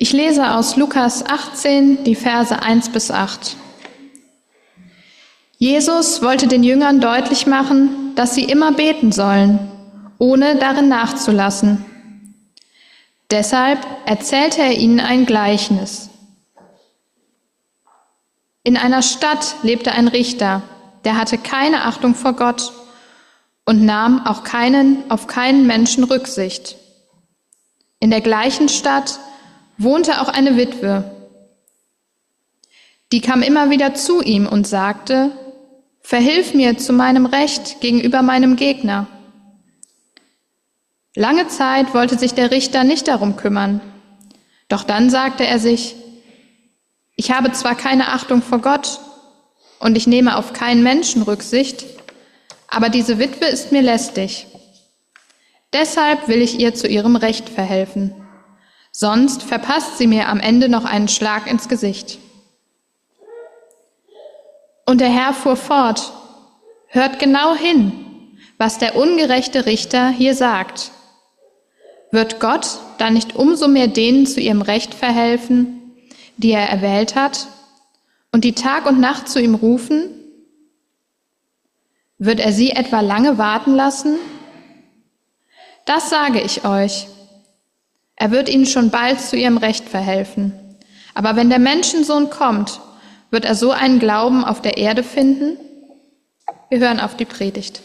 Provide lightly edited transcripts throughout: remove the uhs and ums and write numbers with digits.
Ich lese aus Lukas 18, die Verse 1-8. Jesus wollte den Jüngern deutlich machen, dass sie immer beten sollen, ohne darin nachzulassen. Deshalb erzählte er ihnen ein Gleichnis. In einer Stadt lebte ein Richter, der hatte keine Achtung vor Gott und nahm auch auf keinen Menschen Rücksicht. In der gleichen Stadt wohnte auch eine Witwe. Die kam immer wieder zu ihm und sagte: Verhilf mir zu meinem Recht gegenüber meinem Gegner. Lange Zeit wollte sich der Richter nicht darum kümmern. Doch dann sagte er sich: Ich habe zwar keine Achtung vor Gott und ich nehme auf keinen Menschen Rücksicht, aber diese Witwe ist mir lästig. Deshalb will ich ihr zu ihrem Recht verhelfen. Sonst verpasst sie mir am Ende noch einen Schlag ins Gesicht. Und der Herr fuhr fort: Hört genau hin, was der ungerechte Richter hier sagt. Wird Gott dann nicht umso mehr denen zu ihrem Recht verhelfen, die er erwählt hat, und die Tag und Nacht zu ihm rufen? Wird er sie etwa lange warten lassen? Das sage ich euch. Er wird ihnen schon bald zu ihrem Recht verhelfen. Aber wenn der Menschensohn kommt, wird er so einen Glauben auf der Erde finden? Wir hören auf die Predigt.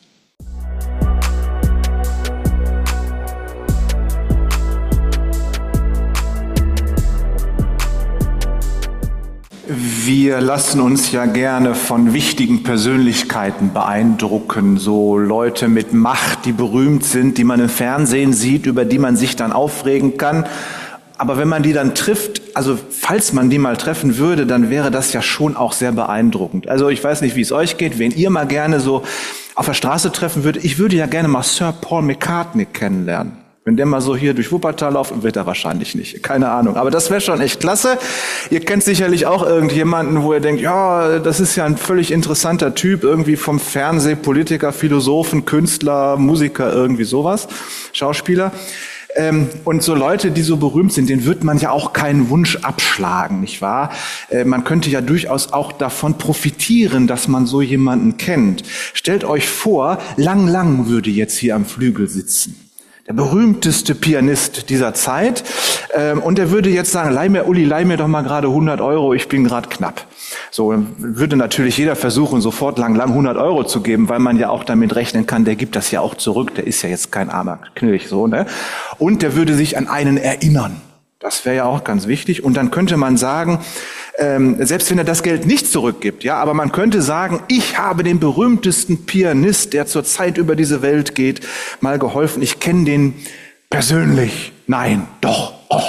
Wir lassen uns ja gerne von wichtigen Persönlichkeiten beeindrucken, so Leute mit Macht, die berühmt sind, die man im Fernsehen sieht, über die man sich dann aufregen kann. Aber wenn man die dann trifft, also falls man die mal treffen würde, dann wäre das ja schon auch sehr beeindruckend. Also ich weiß nicht, wie es euch geht, wen ihr mal gerne so auf der Straße treffen würdet. Ich würde ja gerne mal Sir Paul McCartney kennenlernen. Wenn der mal so hier durch Wuppertal läuft, wird er wahrscheinlich nicht. Keine Ahnung. Aber das wäre schon echt klasse. Ihr kennt sicherlich auch irgendjemanden, wo ihr denkt, ja, das ist ja ein völlig interessanter Typ, irgendwie vom Fernseh, Politiker, Philosophen, Künstler, Musiker, irgendwie sowas, Schauspieler. Und so Leute, die so berühmt sind, denen wird man ja auch keinen Wunsch abschlagen, nicht wahr? Man könnte ja durchaus auch davon profitieren, dass man so jemanden kennt. Stellt euch vor, Lang würde jetzt hier am Flügel sitzen. Der berühmteste Pianist dieser Zeit. Und er würde jetzt sagen, Uli, leih mir doch mal gerade 100 Euro, ich bin gerade knapp. So würde natürlich jeder versuchen, sofort Lang 100 Euro zu geben, weil man ja auch damit rechnen kann, der gibt das ja auch zurück, der ist ja jetzt kein armer Knilch, so, ne? Und der würde sich an einen erinnern. Das wäre ja auch ganz wichtig. Und dann könnte man sagen, selbst wenn er das Geld nicht zurückgibt, ja, aber man könnte sagen, ich habe dem berühmtesten Pianist, der zurzeit über diese Welt geht, mal geholfen. Ich kenne den persönlich. Nein, doch. Oh.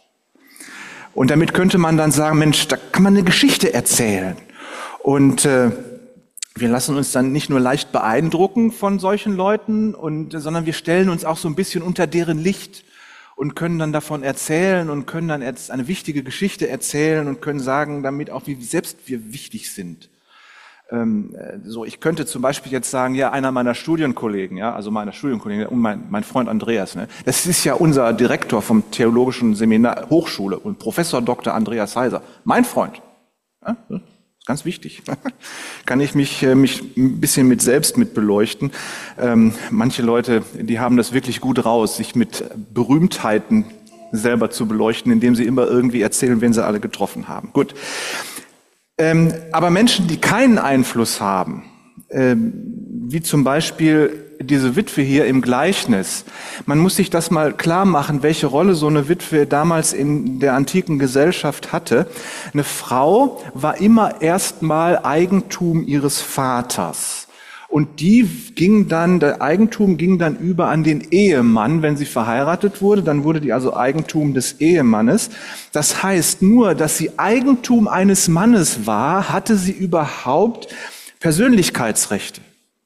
Und damit könnte man dann sagen, Mensch, da kann man eine Geschichte erzählen. Und wir lassen uns dann nicht nur leicht beeindrucken von solchen Leuten, sondern wir stellen uns auch so ein bisschen unter deren Licht und können dann davon erzählen und können dann eine wichtige Geschichte erzählen und können sagen damit auch, wie selbst wir wichtig sind. Ich könnte zum Beispiel jetzt sagen, ja, einer meiner Studienkollegen, ja, also meiner Studienkollegen und mein Freund Andreas, ne, das ist ja unser Direktor vom Theologischen Seminar Hochschule und Professor Dr. Andreas Heiser, mein Freund. Ja, ganz wichtig. Kann ich mich ein bisschen mit beleuchten. Manche Leute, die haben das wirklich gut raus, sich mit Berühmtheiten selber zu beleuchten, indem sie immer irgendwie erzählen, wen sie alle getroffen haben. Gut. Aber Menschen, die keinen Einfluss haben, wie zum Beispiel diese Witwe hier im Gleichnis. Man muss sich das mal klar machen, welche Rolle so eine Witwe damals in der antiken Gesellschaft hatte. Eine Frau war immer erstmal Eigentum ihres Vaters. Und der Eigentum ging dann über an den Ehemann, wenn sie verheiratet wurde. Dann wurde die also Eigentum des Ehemannes. Das heißt, nur, dass sie Eigentum eines Mannes war, hatte sie überhaupt Persönlichkeitsrechte.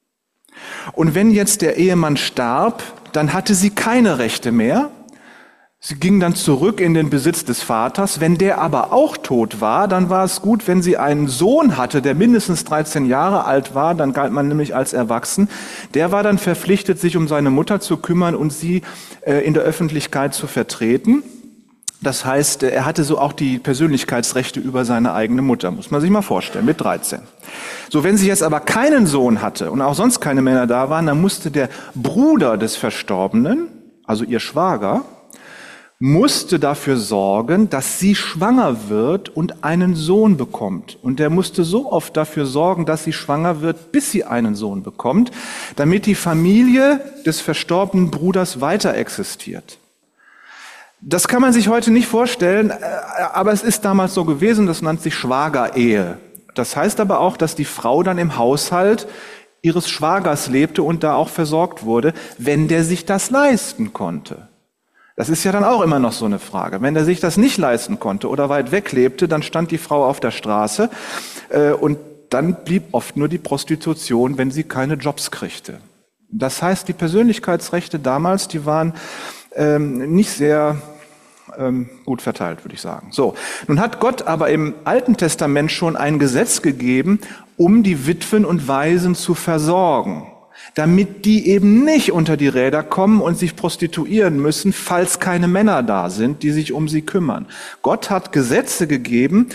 Und wenn jetzt der Ehemann starb, dann hatte sie keine Rechte mehr. Sie ging dann zurück in den Besitz des Vaters. Wenn der aber auch tot war, dann war es gut, wenn sie einen Sohn hatte, der mindestens 13 Jahre alt war, dann galt man nämlich als erwachsen. Der war dann verpflichtet, sich um seine Mutter zu kümmern und sie in der Öffentlichkeit zu vertreten. Das heißt, er hatte so auch die Persönlichkeitsrechte über seine eigene Mutter, muss man sich mal vorstellen, mit 13. So, wenn sie jetzt aber keinen Sohn hatte und auch sonst keine Männer da waren, dann musste der Bruder des Verstorbenen, also ihr Schwager, musste dafür sorgen, dass sie schwanger wird und einen Sohn bekommt. Und der musste so oft dafür sorgen, dass sie schwanger wird, bis sie einen Sohn bekommt, damit die Familie des verstorbenen Bruders weiter existiert. Das kann man sich heute nicht vorstellen, aber es ist damals so gewesen, das nennt sich Schwagerehe. Das heißt aber auch, dass die Frau dann im Haushalt ihres Schwagers lebte und da auch versorgt wurde, wenn der sich das leisten konnte. Das ist ja dann auch immer noch so eine Frage. Wenn er sich das nicht leisten konnte oder weit weg lebte, dann stand die Frau auf der Straße und dann blieb oft nur die Prostitution, wenn sie keine Jobs kriegte. Das heißt, die Persönlichkeitsrechte damals, die waren nicht sehr gut verteilt, würde ich sagen. So, nun hat Gott aber im Alten Testament schon ein Gesetz gegeben, um die Witwen und Waisen zu versorgen, damit die eben nicht unter die Räder kommen und sich prostituieren müssen, falls keine Männer da sind, die sich um sie kümmern. Gott hat Gesetze gegeben,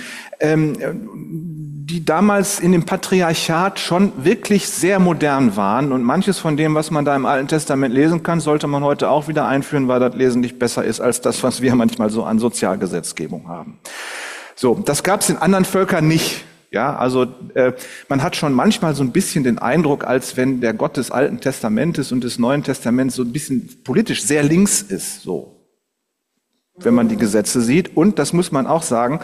die damals in dem Patriarchat schon wirklich sehr modern waren. Und manches von dem, was man da im Alten Testament lesen kann, sollte man heute auch wieder einführen, weil das wesentlich besser ist als das, was wir manchmal so an Sozialgesetzgebung haben. So, das gab es in anderen Völkern nicht. Ja, also man hat schon manchmal so ein bisschen den Eindruck, als wenn der Gott des Alten Testamentes und des Neuen Testaments so ein bisschen politisch sehr links ist, so, wenn man die Gesetze sieht. Und das muss man auch sagen,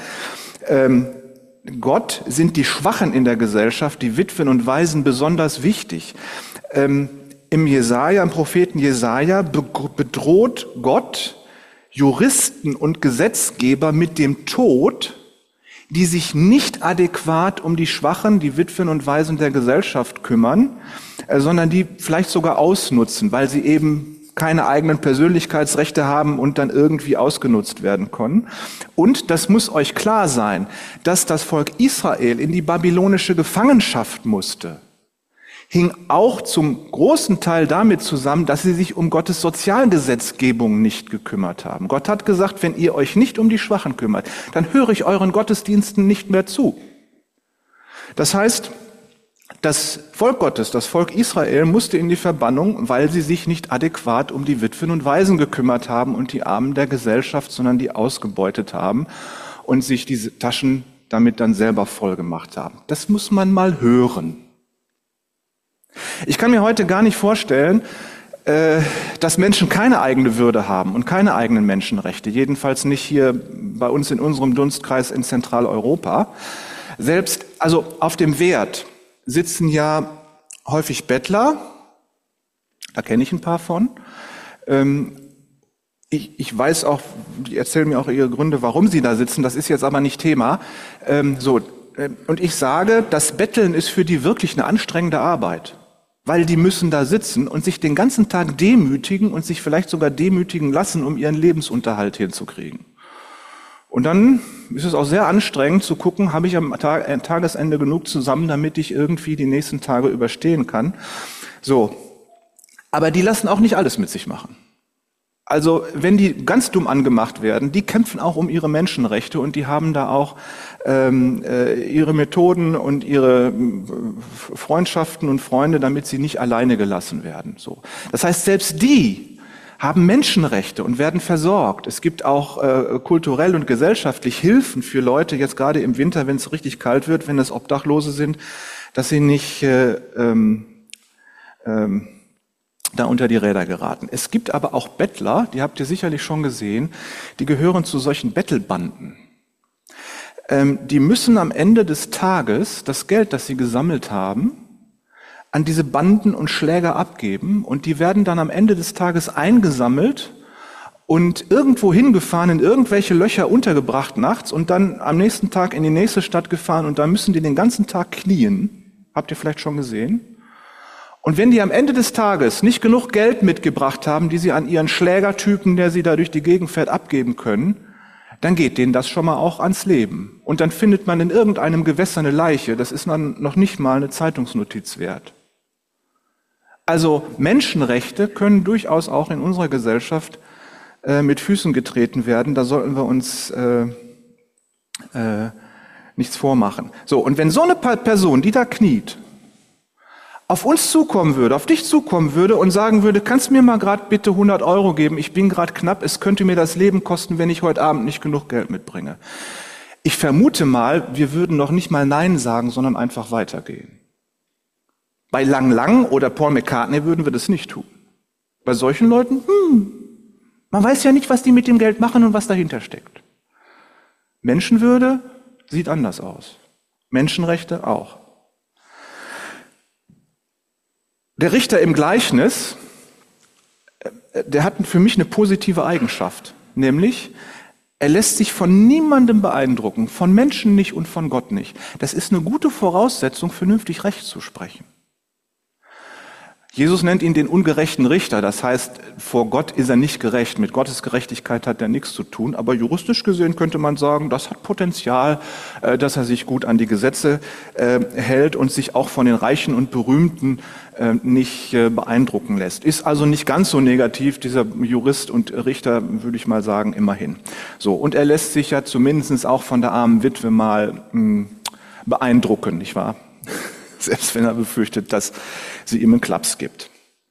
Gott sind die Schwachen in der Gesellschaft, die Witwen und Waisen, besonders wichtig. Im Propheten Jesaja bedroht Gott Juristen und Gesetzgeber mit dem Tod, die sich nicht adäquat um die Schwachen, die Witwen und Waisen der Gesellschaft kümmern, sondern die vielleicht sogar ausnutzen, weil sie eben keine eigenen Persönlichkeitsrechte haben und dann irgendwie ausgenutzt werden können. Und das muss euch klar sein, dass das Volk Israel in die babylonische Gefangenschaft musste, hing auch zum großen Teil damit zusammen, dass sie sich um Gottes Sozialgesetzgebung nicht gekümmert haben. Gott hat gesagt, wenn ihr euch nicht um die Schwachen kümmert, dann höre ich euren Gottesdiensten nicht mehr zu. Das heißt, das Volk Gottes, das Volk Israel, musste in die Verbannung, weil sie sich nicht adäquat um die Witwen und Waisen gekümmert haben und die Armen der Gesellschaft, sondern die ausgebeutet haben und sich diese Taschen damit dann selber voll gemacht haben. Das muss man mal hören. Ich kann mir heute gar nicht vorstellen, dass Menschen keine eigene Würde haben und keine eigenen Menschenrechte, jedenfalls nicht hier bei uns in unserem Dunstkreis in Zentraleuropa. Selbst, also auf dem Wert sitzen ja häufig Bettler, da kenne ich ein paar von. Ich weiß auch, die erzählen mir auch ihre Gründe, warum sie da sitzen, das ist jetzt aber nicht Thema. Und ich sage, das Betteln ist für die wirklich eine anstrengende Arbeit, weil die müssen da sitzen und sich den ganzen Tag demütigen und sich vielleicht sogar demütigen lassen, um ihren Lebensunterhalt hinzukriegen. Und dann ist es auch sehr anstrengend zu gucken, habe ich am Tagesende genug zusammen, damit ich irgendwie die nächsten Tage überstehen kann. So, aber die lassen auch nicht alles mit sich machen. Also wenn die ganz dumm angemacht werden, die kämpfen auch um ihre Menschenrechte und die haben da auch ihre Methoden und ihre Freundschaften und Freunde, damit sie nicht alleine gelassen werden. So, das heißt, selbst die haben Menschenrechte und werden versorgt. Es gibt auch kulturell und gesellschaftlich Hilfen für Leute, jetzt gerade im Winter, wenn es richtig kalt wird, wenn es Obdachlose sind, dass sie nicht da unter die Räder geraten. Es gibt aber auch Bettler, die habt ihr sicherlich schon gesehen, die gehören zu solchen Bettelbanden. Die müssen am Ende des Tages das Geld, das sie gesammelt haben, an diese Banden und Schläger abgeben und die werden dann am Ende des Tages eingesammelt und irgendwo hingefahren, in irgendwelche Löcher untergebracht nachts und dann am nächsten Tag in die nächste Stadt gefahren und da müssen die den ganzen Tag knien. Habt ihr vielleicht schon gesehen? Und wenn die am Ende des Tages nicht genug Geld mitgebracht haben, die sie an ihren Schlägertypen, der sie da durch die Gegend fährt, abgeben können, dann geht denen das schon mal auch ans Leben. Und dann findet man in irgendeinem Gewässer eine Leiche, das ist dann noch nicht mal eine Zeitungsnotiz wert. Also Menschenrechte können durchaus auch in unserer Gesellschaft mit Füßen getreten werden. Da sollten wir uns nichts vormachen. So, und wenn so eine Person, die da kniet, auf uns zukommen würde, auf dich zukommen würde und sagen würde, kannst du mir mal gerade bitte 100 Euro geben, ich bin gerade knapp, es könnte mir das Leben kosten, wenn ich heute Abend nicht genug Geld mitbringe. Ich vermute mal, wir würden noch nicht mal Nein sagen, sondern einfach weitergehen. Bei Lang Lang oder Paul McCartney würden wir das nicht tun. Bei solchen Leuten, man weiß ja nicht, was die mit dem Geld machen und was dahinter steckt. Menschenwürde sieht anders aus. Menschenrechte auch. Der Richter im Gleichnis, der hat für mich eine positive Eigenschaft, nämlich er lässt sich von niemandem beeindrucken, von Menschen nicht und von Gott nicht. Das ist eine gute Voraussetzung, vernünftig Recht zu sprechen. Jesus nennt ihn den ungerechten Richter, das heißt, vor Gott ist er nicht gerecht, mit Gottes Gerechtigkeit hat er nichts zu tun, aber juristisch gesehen könnte man sagen, das hat Potenzial, dass er sich gut an die Gesetze hält und sich auch von den Reichen und Berühmten nicht beeindrucken lässt. Ist also nicht ganz so negativ, dieser Jurist und Richter, würde ich mal sagen, immerhin. So, und er lässt sich ja zumindest auch von der armen Witwe mal beeindrucken, nicht wahr? Selbst wenn er befürchtet, dass sie ihm einen Klaps gibt.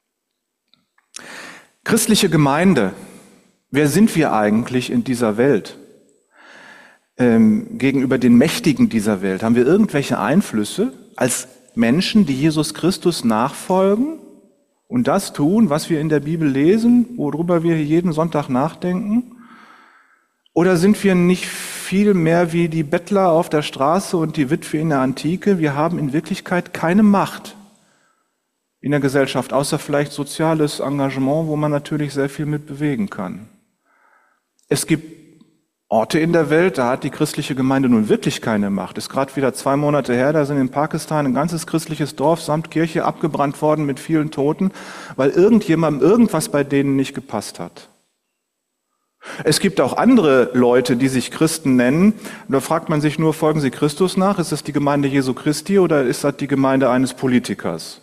Christliche Gemeinde, wer sind wir eigentlich in dieser Welt? Gegenüber den Mächtigen dieser Welt, haben wir irgendwelche Einflüsse als Menschen, die Jesus Christus nachfolgen und das tun, was wir in der Bibel lesen, worüber wir jeden Sonntag nachdenken? Oder sind wir nicht viel mehr wie die Bettler auf der Straße und die Witwe in der Antike? Wir haben in Wirklichkeit keine Macht in der Gesellschaft, außer vielleicht soziales Engagement, wo man natürlich sehr viel mit bewegen kann. Es gibt Orte in der Welt, da hat die christliche Gemeinde nun wirklich keine Macht. Ist gerade wieder 2 Monate her, da sind in Pakistan ein ganzes christliches Dorf samt Kirche abgebrannt worden mit vielen Toten, weil irgendjemandem irgendwas bei denen nicht gepasst hat. Es gibt auch andere Leute, die sich Christen nennen. Da fragt man sich nur, folgen sie Christus nach? Ist das die Gemeinde Jesu Christi oder ist das die Gemeinde eines Politikers?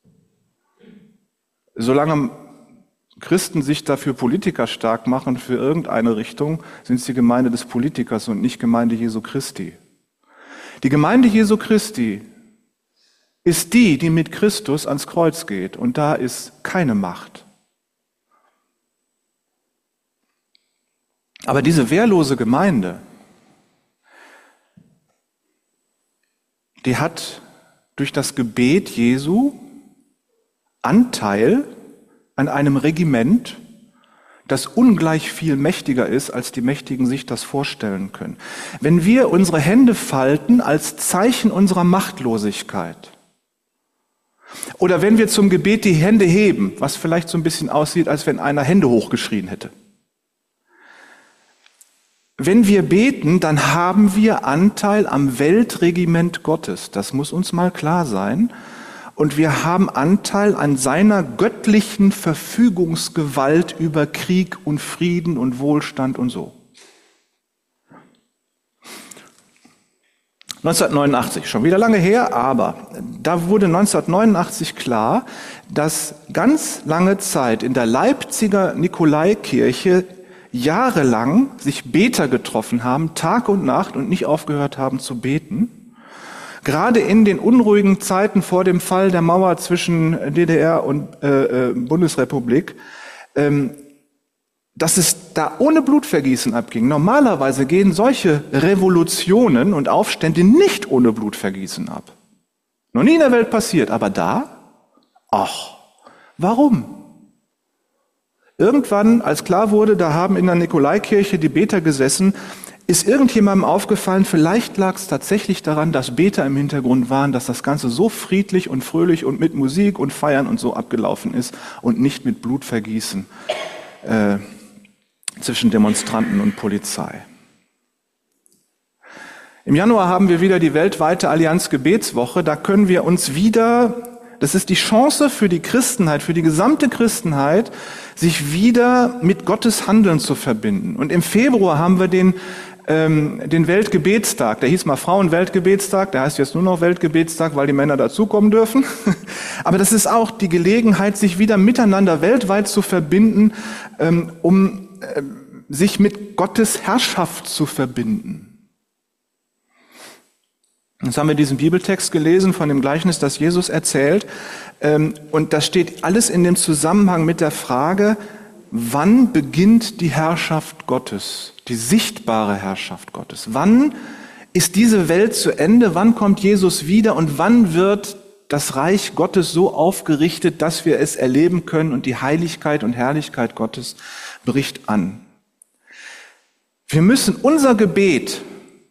Solange Christen sich dafür Politiker stark machen, für irgendeine Richtung, sind es die Gemeinde des Politikers und nicht Gemeinde Jesu Christi. Die Gemeinde Jesu Christi ist die, die mit Christus ans Kreuz geht und da ist keine Macht. Aber diese wehrlose Gemeinde, die hat durch das Gebet Jesu Anteil an einem Regiment, das ungleich viel mächtiger ist, als die Mächtigen sich das vorstellen können. Wenn wir unsere Hände falten als Zeichen unserer Machtlosigkeit oder wenn wir zum Gebet die Hände heben, was vielleicht so ein bisschen aussieht, als wenn einer Hände hochgeschrien hätte. Wenn wir beten, dann haben wir Anteil am Weltregiment Gottes. Das muss uns mal klar sein. Und wir haben Anteil an seiner göttlichen Verfügungsgewalt über Krieg und Frieden und Wohlstand und so. 1989, schon wieder lange her, aber da wurde 1989 klar, dass ganz lange Zeit in der Leipziger Nikolaikirche jahrelang sich Beter getroffen haben, Tag und Nacht und nicht aufgehört haben zu beten. Gerade in den unruhigen Zeiten vor dem Fall der Mauer zwischen DDR und Bundesrepublik, dass es da ohne Blutvergießen abging. Normalerweise gehen solche Revolutionen und Aufstände nicht ohne Blutvergießen ab. Noch nie in der Welt passiert, aber da? Ach, warum? Irgendwann, als klar wurde, da haben in der Nikolaikirche die Beter gesessen, ist irgendjemandem aufgefallen, vielleicht lag es tatsächlich daran, dass Beter im Hintergrund waren, dass das Ganze so friedlich und fröhlich und mit Musik und Feiern und so abgelaufen ist und nicht mit Blutvergießen zwischen Demonstranten und Polizei. Im Januar haben wir wieder die weltweite Allianz Gebetswoche. Da können wir uns wieder, das ist die Chance für die Christenheit, für die gesamte Christenheit, sich wieder mit Gottes Handeln zu verbinden. Und im Februar haben wir den Weltgebetstag. Der hieß mal Frauenweltgebetstag, der heißt jetzt nur noch Weltgebetstag, weil die Männer dazukommen dürfen. Aber das ist auch die Gelegenheit, sich wieder miteinander weltweit zu verbinden, um sich mit Gottes Herrschaft zu verbinden. Jetzt haben wir diesen Bibeltext gelesen von dem Gleichnis, das Jesus erzählt. Und das steht alles in dem Zusammenhang mit der Frage, wann beginnt die Herrschaft Gottes, die sichtbare Herrschaft Gottes? Wann ist diese Welt zu Ende? Wann kommt Jesus wieder? Und wann wird das Reich Gottes so aufgerichtet, dass wir es erleben können und die Heiligkeit und Herrlichkeit Gottes bricht an? Wir müssen unser Gebet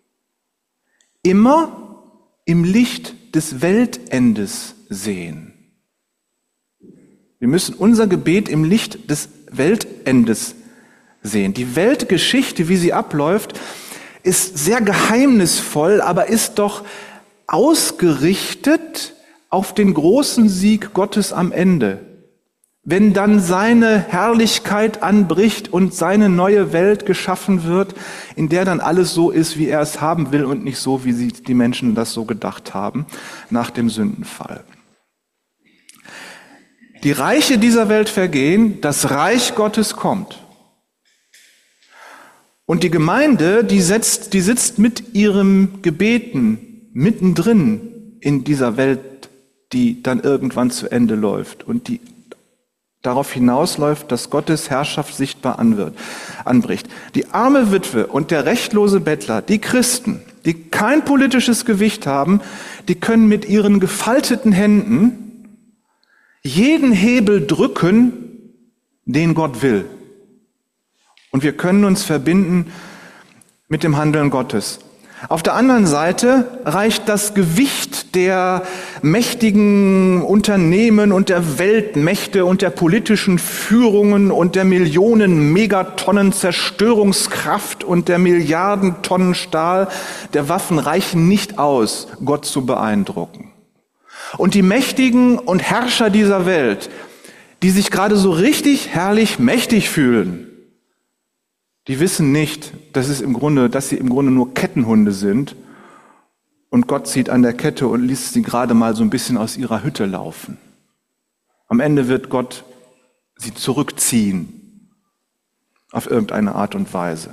immer im Licht des Weltendes sehen. Wir müssen unser Gebet im Licht des Weltendes sehen. Die Weltgeschichte, wie sie abläuft, ist sehr geheimnisvoll, aber ist doch ausgerichtet auf den großen Sieg Gottes am Ende. Wenn dann seine Herrlichkeit anbricht und seine neue Welt geschaffen wird, in der dann alles so ist, wie er es haben will und nicht so, wie die Menschen das so gedacht haben nach dem Sündenfall. Die Reiche dieser Welt vergehen, das Reich Gottes kommt. Und die Gemeinde, die sitzt mit ihrem Gebeten mittendrin in dieser Welt, die dann irgendwann zu Ende läuft und die darauf hinausläuft, dass Gottes Herrschaft sichtbar anbricht. Die arme Witwe und der rechtlose Bettler, die Christen, die kein politisches Gewicht haben, die können mit ihren gefalteten Händen jeden Hebel drücken, den Gott will. Und wir können uns verbinden mit dem Handeln Gottes. Auf der anderen Seite reicht das Gewicht der mächtigen Unternehmen und der Weltmächte und der politischen Führungen und der Millionen Megatonnen Zerstörungskraft und der Milliarden Tonnen Stahl der Waffen reichen nicht aus, Gott zu beeindrucken. Und die Mächtigen und Herrscher dieser Welt, die sich gerade so richtig herrlich mächtig fühlen, die wissen nicht, dass sie im Grunde nur Kettenhunde sind und Gott zieht an der Kette und lässt sie gerade mal so ein bisschen aus ihrer Hütte laufen. Am Ende wird Gott sie zurückziehen auf irgendeine Art und Weise.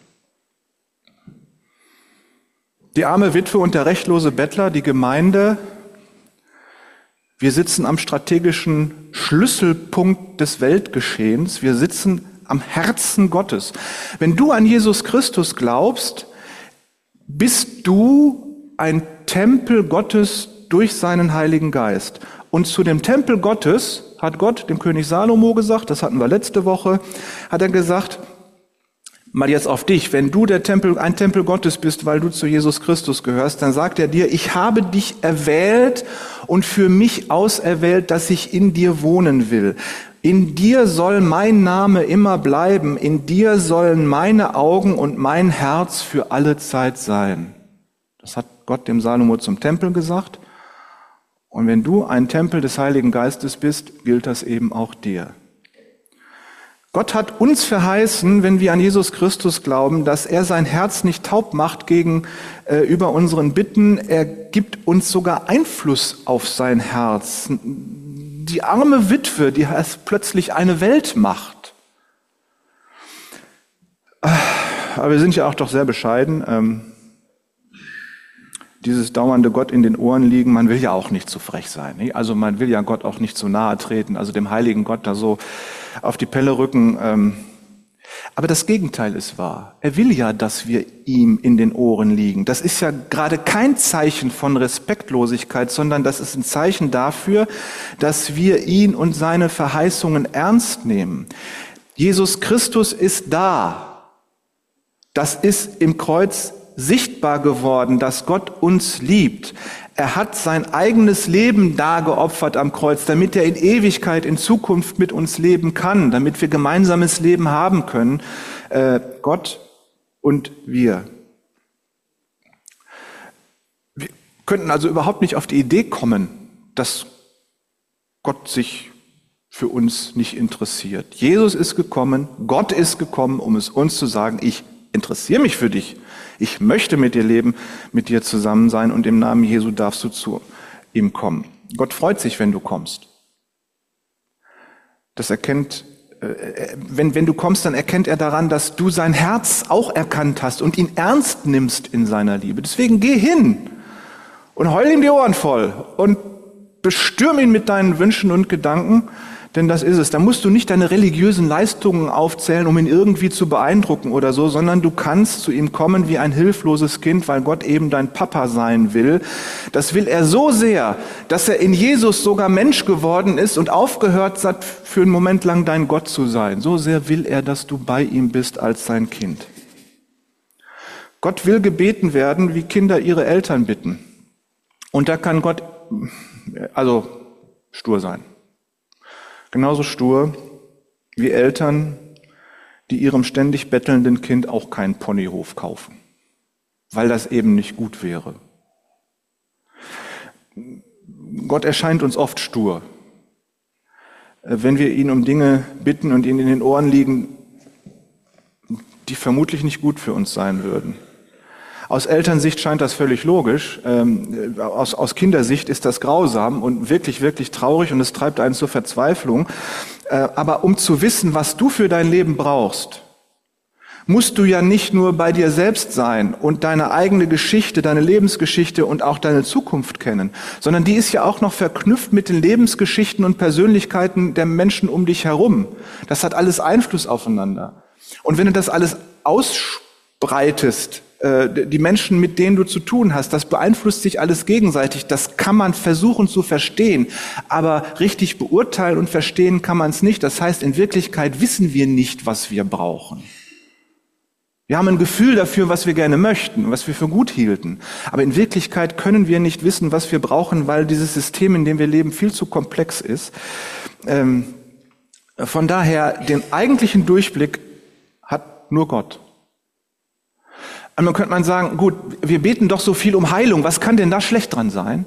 Die arme Witwe und der rechtlose Bettler, die Gemeinde, wir sitzen am strategischen Schlüsselpunkt des Weltgeschehens. Wir sitzen am Herzen Gottes. Wenn du an Jesus Christus glaubst, bist du ein Tempel Gottes durch seinen Heiligen Geist. Und zu dem Tempel Gottes hat Gott dem König Salomo gesagt, das hatten wir letzte Woche, hat er gesagt, mal jetzt auf dich, wenn du ein Tempel Gottes bist, weil du zu Jesus Christus gehörst, dann sagt er dir, ich habe dich erwählt und für mich auserwählt, dass ich in dir wohnen will. In dir soll mein Name immer bleiben, in dir sollen meine Augen und mein Herz für alle Zeit sein. Das hat Gott dem Salomo zum Tempel gesagt. Und wenn du ein Tempel des Heiligen Geistes bist, gilt das eben auch dir. Gott hat uns verheißen, wenn wir an Jesus Christus glauben, dass er sein Herz nicht taub macht gegenüber unseren Bitten. Er gibt uns sogar Einfluss auf sein Herz. Die arme Witwe, die hat plötzlich eine Weltmacht. Aber wir sind ja auch doch sehr bescheiden. Dieses dauernde Gott in den Ohren liegen, man will ja auch nicht zu frech sein. Nicht? Also man will ja Gott auch nicht zu nahe treten, also dem heiligen Gott da so auf die Pelle rücken. Aber das Gegenteil ist wahr. Er will ja, dass wir ihm in den Ohren liegen. Das ist ja gerade kein Zeichen von Respektlosigkeit, sondern das ist ein Zeichen dafür, dass wir ihn und seine Verheißungen ernst nehmen. Jesus Christus ist da. Das ist im Kreuz sichtbar geworden, dass Gott uns liebt. Er hat sein eigenes Leben dargeopfert am Kreuz, damit er in Ewigkeit, in Zukunft mit uns leben kann, damit wir gemeinsames Leben haben können, Gott und wir. Wir könnten also überhaupt nicht auf die Idee kommen, dass Gott sich für uns nicht interessiert. Jesus ist gekommen, Gott ist gekommen, um es uns zu sagen, ich interessiere mich für dich. Ich möchte mit dir leben, mit dir zusammen sein und im Namen Jesu darfst du zu ihm kommen. Gott freut sich, wenn du kommst. Das erkennt wenn du kommst, dann erkennt er daran, dass du sein Herz auch erkannt hast und ihn ernst nimmst in seiner Liebe. Deswegen geh hin und heul ihm die Ohren voll und bestürm ihn mit deinen Wünschen und Gedanken, denn das ist es. Da musst du nicht deine religiösen Leistungen aufzählen, um ihn irgendwie zu beeindrucken oder so, sondern du kannst zu ihm kommen wie ein hilfloses Kind, weil Gott eben dein Papa sein will. Das will er so sehr, dass er in Jesus sogar Mensch geworden ist und aufgehört hat, für einen Moment lang dein Gott zu sein. So sehr will er, dass du bei ihm bist als sein Kind. Gott will gebeten werden, wie Kinder ihre Eltern bitten. Und da kann Gott stur sein. Genauso stur wie Eltern, die ihrem ständig bettelnden Kind auch keinen Ponyhof kaufen, weil das eben nicht gut wäre. Gott erscheint uns oft stur, wenn wir ihn um Dinge bitten und ihn in den Ohren liegen, die vermutlich nicht gut für uns sein würden. Aus Elternsicht scheint das völlig logisch. Aus Kindersicht ist das grausam und wirklich, wirklich traurig und es treibt einen zur Verzweiflung. Aber um zu wissen, was du für dein Leben brauchst, musst du ja nicht nur bei dir selbst sein und deine eigene Geschichte, deine Lebensgeschichte und auch deine Zukunft kennen, sondern die ist ja auch noch verknüpft mit den Lebensgeschichten und Persönlichkeiten der Menschen um dich herum. Das hat alles Einfluss aufeinander. Und wenn du das alles ausbreitest, die Menschen, mit denen du zu tun hast, das beeinflusst sich alles gegenseitig. Das kann man versuchen zu verstehen, aber richtig beurteilen und verstehen kann man es nicht. Das heißt, in Wirklichkeit wissen wir nicht, was wir brauchen. Wir haben ein Gefühl dafür, was wir gerne möchten, was wir für gut hielten. Aber in Wirklichkeit können wir nicht wissen, was wir brauchen, weil dieses System, in dem wir leben, viel zu komplex ist. Von daher, den eigentlichen Durchblick hat nur Gott. Und dann könnte man sagen, gut, wir beten doch so viel um Heilung, was kann denn da schlecht dran sein?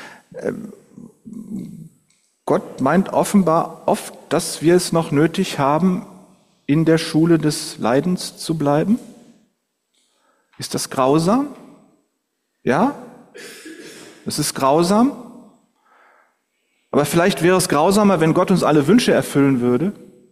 Gott meint offenbar oft, dass wir es noch nötig haben, in der Schule des Leidens zu bleiben. Ist das grausam? Ja, es ist grausam. Aber vielleicht wäre es grausamer, wenn Gott uns alle Wünsche erfüllen würde.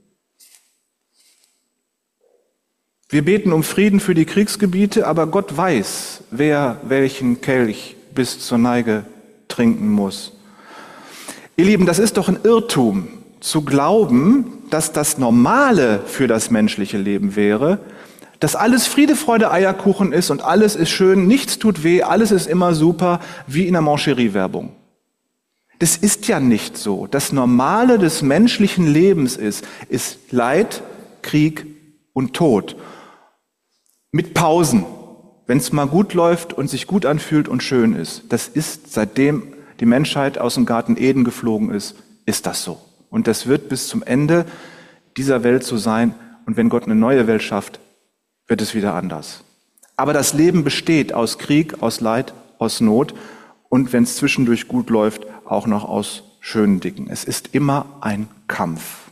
Wir beten um Frieden für die Kriegsgebiete, aber Gott weiß, wer welchen Kelch bis zur Neige trinken muss. Ihr Lieben, das ist doch ein Irrtum, zu glauben, dass das Normale für das menschliche Leben wäre, dass alles Friede, Freude, Eierkuchen ist und alles ist schön, nichts tut weh, alles ist immer super, wie in der Mancherie-Werbung. Das ist ja nicht so. Das Normale des menschlichen Lebens ist Leid, Krieg und Tod. Mit Pausen, wenn es mal gut läuft und sich gut anfühlt und schön ist. Das ist, seitdem die Menschheit aus dem Garten Eden geflogen ist das so. Und das wird bis zum Ende dieser Welt so sein. Und wenn Gott eine neue Welt schafft, wird es wieder anders. Aber das Leben besteht aus Krieg, aus Leid, aus Not und wenn es zwischendurch gut läuft, auch noch aus schönen Dingen. Es ist immer ein Kampf.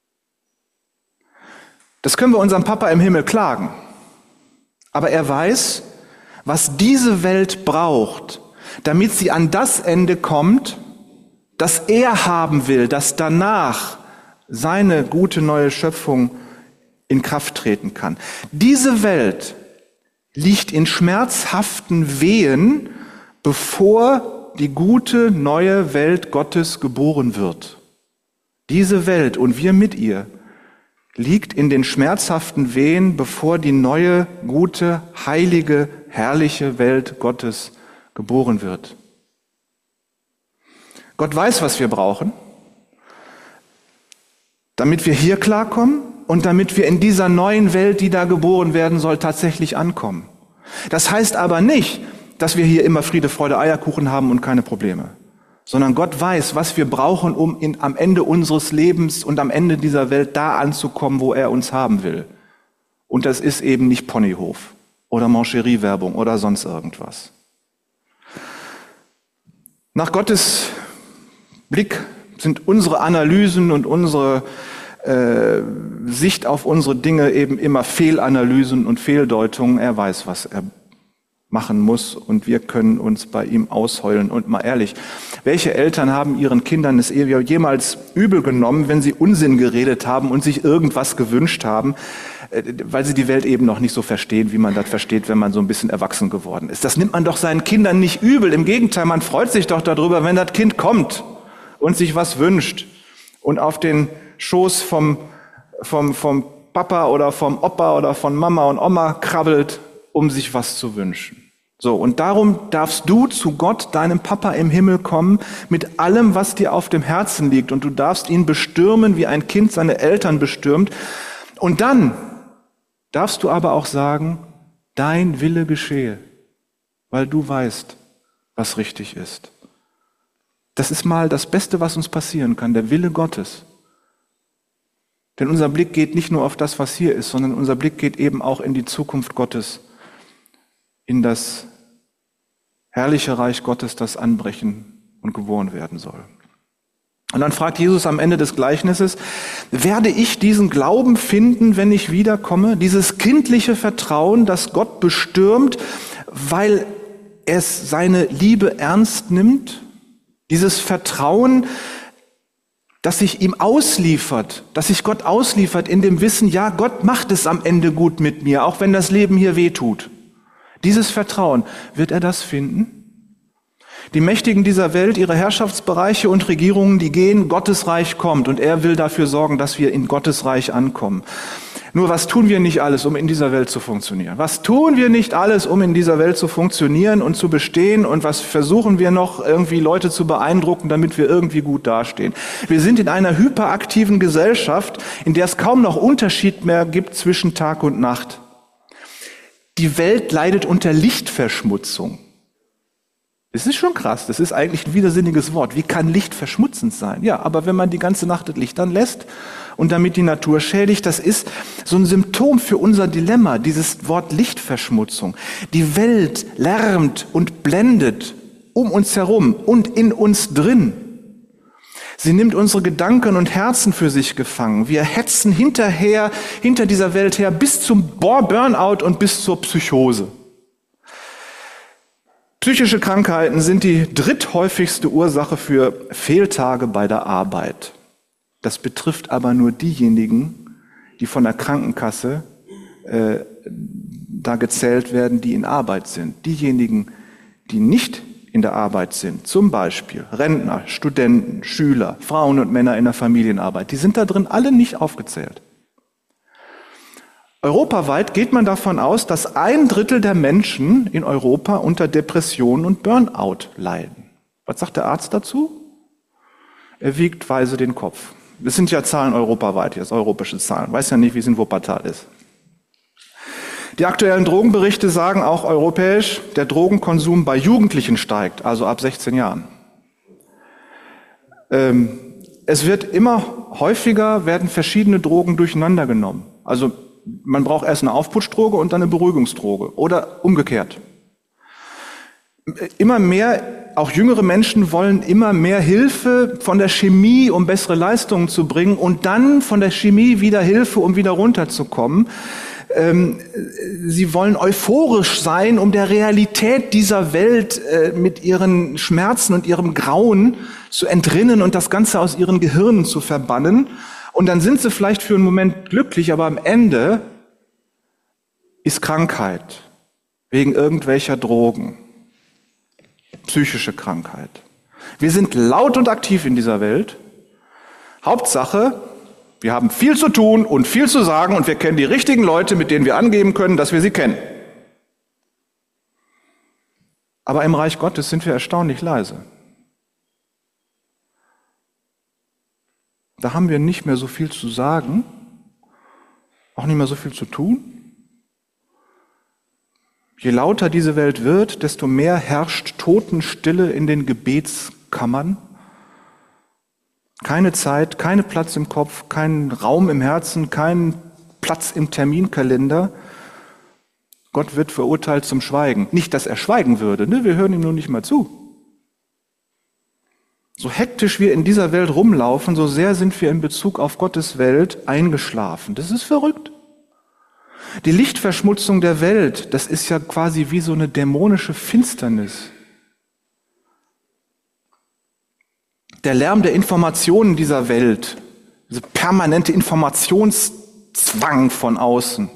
Das können wir unserem Papa im Himmel klagen. Aber er weiß, was diese Welt braucht, damit sie an das Ende kommt, das er haben will, dass danach seine gute neue Schöpfung in Kraft treten kann. Diese Welt liegt in schmerzhaften Wehen, bevor die gute neue Welt Gottes geboren wird. Diese Welt und wir mit ihr liegt in den schmerzhaften Wehen, bevor die neue, gute, heilige, herrliche Welt Gottes geboren wird. Gott weiß, was wir brauchen, damit wir hier klarkommen und damit wir in dieser neuen Welt, die da geboren werden soll, tatsächlich ankommen. Das heißt aber nicht, dass wir hier immer Friede, Freude, Eierkuchen haben und keine Probleme. Sondern Gott weiß, was wir brauchen, um am Ende unseres Lebens und am Ende dieser Welt da anzukommen, wo er uns haben will. Und das ist eben nicht Ponyhof oder Mancherie-Werbung oder sonst irgendwas. Nach Gottes Blick sind unsere Analysen und unsere Sicht auf unsere Dinge eben immer Fehlanalysen und Fehldeutungen. Er weiß, was er machen muss und wir können uns bei ihm ausheulen. Und mal ehrlich, welche Eltern haben ihren Kindern es jemals übel genommen, wenn sie Unsinn geredet haben und sich irgendwas gewünscht haben, weil sie die Welt eben noch nicht so verstehen, wie man das versteht, wenn man so ein bisschen erwachsen geworden ist. Das nimmt man doch seinen Kindern nicht übel. Im Gegenteil, man freut sich doch darüber, wenn das Kind kommt und sich was wünscht und auf den Schoß vom Papa oder vom Opa oder von Mama und Oma krabbelt, um sich was zu wünschen. So, und darum darfst du zu Gott, deinem Papa im Himmel, kommen mit allem, was dir auf dem Herzen liegt. Und du darfst ihn bestürmen, wie ein Kind seine Eltern bestürmt. Und dann darfst du aber auch sagen, dein Wille geschehe, weil du weißt, was richtig ist. Das ist mal das Beste, was uns passieren kann, der Wille Gottes. Denn unser Blick geht nicht nur auf das, was hier ist, sondern unser Blick geht eben auch in die Zukunft Gottes, in das herrliche Reich Gottes, das anbrechen und geboren werden soll. Und dann fragt Jesus am Ende des Gleichnisses, werde ich diesen Glauben finden, wenn ich wiederkomme? Dieses kindliche Vertrauen, das Gott bestürmt, weil es seine Liebe ernst nimmt? Dieses Vertrauen, das sich ihm ausliefert, dass sich Gott ausliefert in dem Wissen, ja, Gott macht es am Ende gut mit mir, auch wenn das Leben hier wehtut. Dieses Vertrauen, wird er das finden? Die Mächtigen dieser Welt, ihre Herrschaftsbereiche und Regierungen, die gehen, Gottes Reich kommt und er will dafür sorgen, dass wir in Gottes Reich ankommen. Nur was tun wir nicht alles, um in dieser Welt zu funktionieren? Was tun wir nicht alles, um in dieser Welt zu funktionieren und zu bestehen? Und was versuchen wir noch, irgendwie Leute zu beeindrucken, damit wir irgendwie gut dastehen? Wir sind in einer hyperaktiven Gesellschaft, in der es kaum noch Unterschied mehr gibt zwischen Tag und Nacht. Die Welt leidet unter Lichtverschmutzung. Das ist schon krass, das ist eigentlich ein widersinniges Wort. Wie kann Licht verschmutzend sein? Ja, aber wenn man die ganze Nacht das Licht anlässt und damit die Natur schädigt, das ist so ein Symptom für unser Dilemma, dieses Wort Lichtverschmutzung. Die Welt lärmt und blendet um uns herum und in uns drin. Sie nimmt unsere Gedanken und Herzen für sich gefangen. Wir hetzen hinter dieser Welt her bis zum Burnout und bis zur Psychose. Psychische Krankheiten sind die dritthäufigste Ursache für Fehltage bei der Arbeit. Das betrifft aber nur diejenigen, die von der Krankenkasse da gezählt werden, die in Arbeit sind. Diejenigen, die nicht in der Arbeit sind, zum Beispiel Rentner, Studenten, Schüler, Frauen und Männer in der Familienarbeit, die sind da drin alle nicht aufgezählt. Europaweit geht man davon aus, dass 1/3 der Menschen in Europa unter Depressionen und Burnout leiden. Was sagt der Arzt dazu? Er wiegt weise den Kopf. Das sind ja Zahlen europaweit, jetzt europäische Zahlen. Weiß ja nicht, wie es in Wuppertal ist. Die aktuellen Drogenberichte sagen auch europäisch, der Drogenkonsum bei Jugendlichen steigt, also ab 16 Jahren. Es wird immer häufiger, werden verschiedene Drogen durcheinander genommen. Also man braucht erst eine Aufputschdroge und dann eine Beruhigungsdroge oder umgekehrt. Immer mehr, auch jüngere Menschen wollen immer mehr Hilfe von der Chemie, um bessere Leistungen zu bringen und dann von der Chemie wieder Hilfe, um wieder runterzukommen. Sie wollen euphorisch sein, um der Realität dieser Welt mit ihren Schmerzen und ihrem Grauen zu entrinnen und das Ganze aus ihren Gehirnen zu verbannen. Und dann sind sie vielleicht für einen Moment glücklich, aber am Ende ist Krankheit wegen irgendwelcher Drogen, psychische Krankheit. Wir sind laut und aktiv in dieser Welt. Hauptsache, wir haben viel zu tun und viel zu sagen und wir kennen die richtigen Leute, mit denen wir angeben können, dass wir sie kennen. Aber im Reich Gottes sind wir erstaunlich leise. Da haben wir nicht mehr so viel zu sagen, auch nicht mehr so viel zu tun. Je lauter diese Welt wird, desto mehr herrscht Totenstille in den Gebetskammern. Keine Zeit, kein Platz im Kopf, kein Raum im Herzen, kein Platz im Terminkalender. Gott wird verurteilt zum Schweigen. Nicht, dass er schweigen würde, ne? Wir hören ihm nur nicht mal zu. So hektisch wir in dieser Welt rumlaufen, so sehr sind wir in Bezug auf Gottes Welt eingeschlafen. Das ist verrückt. Die Lichtverschmutzung der Welt, das ist ja quasi wie so eine dämonische Finsternis. Der Lärm der Informationen dieser Welt, diese permanente Informationszwang von außen,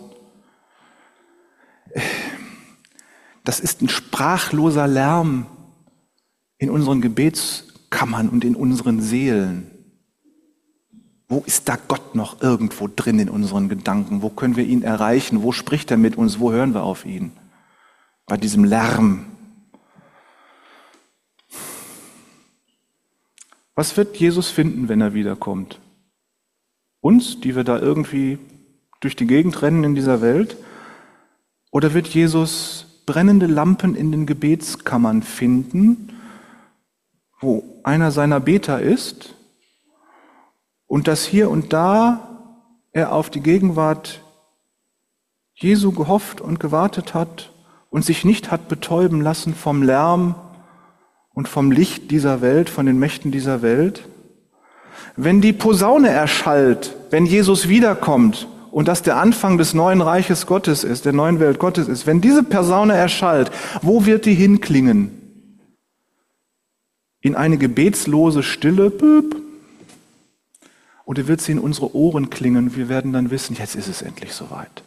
das ist ein sprachloser Lärm in unseren Gebetskammern und in unseren Seelen. Wo ist da Gott noch irgendwo drin in unseren Gedanken? Wo können wir ihn erreichen? Wo spricht er mit uns? Wo hören wir auf ihn? Bei diesem Lärm. Was wird Jesus finden, wenn er wiederkommt? Uns, die wir da irgendwie durch die Gegend rennen in dieser Welt? Oder wird Jesus brennende Lampen in den Gebetskammern finden, wo einer seiner Beter ist und dass hier und da er auf die Gegenwart Jesu gehofft und gewartet hat und sich nicht hat betäuben lassen vom Lärm und vom Licht dieser Welt, von den Mächten dieser Welt? Wenn die Posaune erschallt, wenn Jesus wiederkommt und das der Anfang des neuen Reiches Gottes ist, der neuen Welt Gottes ist, wenn diese Posaune erschallt, wo wird die hinklingen? In eine gebetslose Stille? Oder wird sie in unsere Ohren klingen? Wir werden dann wissen, jetzt ist es endlich soweit.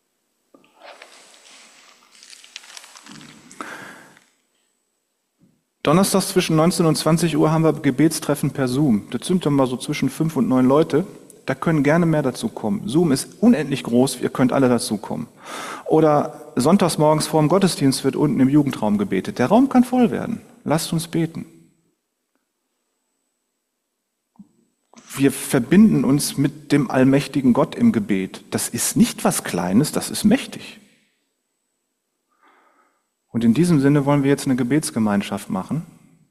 Donnerstags zwischen 19 und 20 Uhr haben wir Gebetstreffen per Zoom. Das sind dann mal so zwischen 5 und 9 Leute. Da können gerne mehr dazu kommen. Zoom ist unendlich groß, ihr könnt alle dazu kommen. Oder sonntags morgens vor dem Gottesdienst wird unten im Jugendraum gebetet. Der Raum kann voll werden. Lasst uns beten. Wir verbinden uns mit dem allmächtigen Gott im Gebet. Das ist nicht was Kleines, das ist mächtig. Und in diesem Sinne wollen wir jetzt eine Gebetsgemeinschaft machen.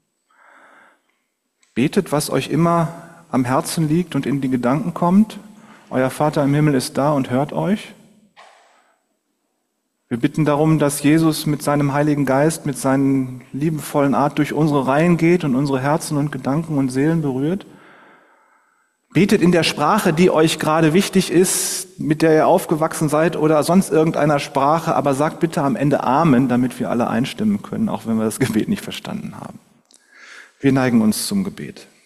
Betet, was euch immer am Herzen liegt und in die Gedanken kommt. Euer Vater im Himmel ist da und hört euch. Wir bitten darum, dass Jesus mit seinem Heiligen Geist, mit seinen liebevollen Art durch unsere Reihen geht und unsere Herzen und Gedanken und Seelen berührt. Betet in der Sprache, die euch gerade wichtig ist, mit der ihr aufgewachsen seid oder sonst irgendeiner Sprache, aber sagt bitte am Ende Amen, damit wir alle einstimmen können, auch wenn wir das Gebet nicht verstanden haben. Wir neigen uns zum Gebet.